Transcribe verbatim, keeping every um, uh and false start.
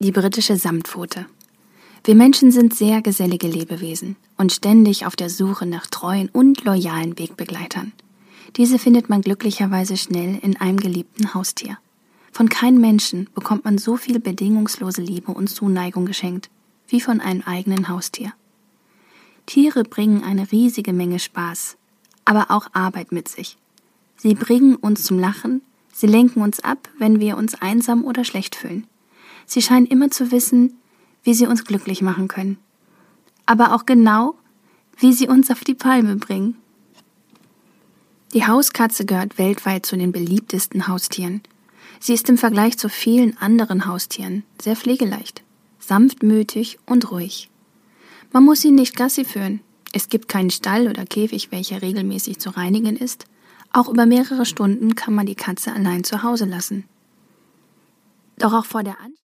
Die britische Samtpfote. Wir Menschen sind sehr gesellige Lebewesen und ständig auf der Suche nach treuen und loyalen Wegbegleitern. Diese findet man glücklicherweise schnell in einem geliebten Haustier. Von keinem Menschen bekommt man so viel bedingungslose Liebe und Zuneigung geschenkt, wie von einem eigenen Haustier. Tiere bringen eine riesige Menge Spaß, aber auch Arbeit mit sich. Sie bringen uns zum Lachen, sie lenken uns ab, wenn wir uns einsam oder schlecht fühlen. Sie scheinen immer zu wissen, wie sie uns glücklich machen können, aber auch genau, wie sie uns auf die Palme bringen. Die Hauskatze gehört weltweit zu den beliebtesten Haustieren. Sie ist im Vergleich zu vielen anderen Haustieren sehr pflegeleicht, sanftmütig und ruhig. Man muss sie nicht Gassi führen. Es gibt keinen Stall oder Käfig, welcher regelmäßig zu reinigen ist. Auch über mehrere Stunden kann man die Katze allein zu Hause lassen. Doch auch vor der An